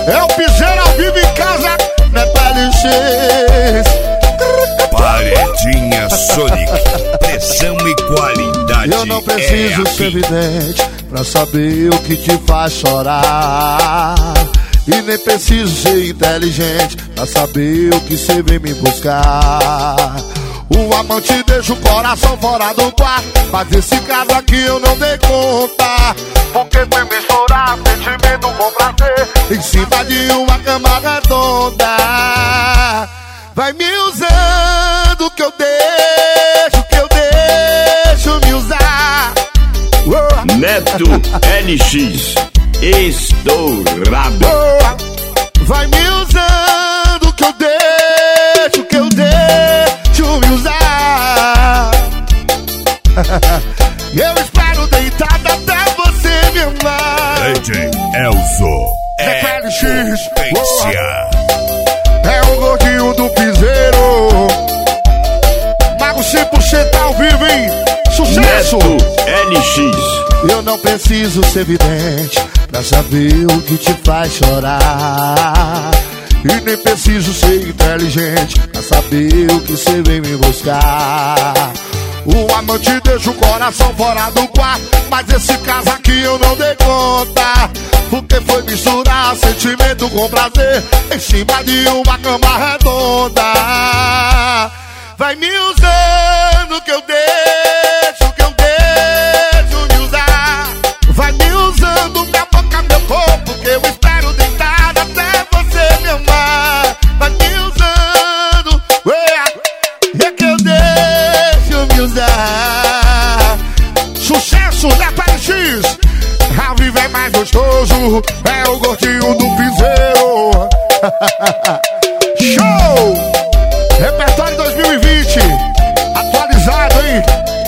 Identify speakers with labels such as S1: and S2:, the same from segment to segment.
S1: É o piseiro ao vivo em casa, Neto LX.
S2: Paredinha Sonic, pressão e qualidade.
S1: Eu não preciso ser evidente pra saber o que te faz chorar. E nem preciso ser inteligente pra saber o que cê vem me buscar. O amante deixa o coração fora do quarto, mas esse caso aqui eu não dei conta. Porque foi misturar sentimento com prazer em cima de uma cama redonda. Vai me usando que eu deixo me usar.
S3: Neto LX, estourado.
S1: Vai me usando que eu deixo me usar. Eu espero deitado até você me amar.
S2: DJ Elzo é potência.
S1: É o gordinho do piseiro. Mago 100% ao vivo, hein? Sucesso!
S3: Neto LX.
S1: Eu não preciso ser vidente pra saber o que te faz chorar. E nem preciso ser inteligente pra saber o que cê vem me buscar. O amante deixa o coração fora do quarto, mas esse caso aqui eu não dei conta. Porque foi misturar sentimento com prazer em cima de uma cama redonda. Vai me usando que eu deixo me usar. Vai me usando minha boca, meu corpo, que eu espero deitado até você me amar. Vai me usando, é que eu deixo me usar. Sucesso da PX, ao vivo é mais gostoso, é o gordinho do piseiro. Show! Repertório 2020, atualizado, hein?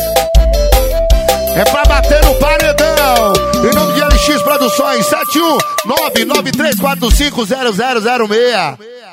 S1: É pra bater no paredão. Em nome de LX Produções, 71993450006.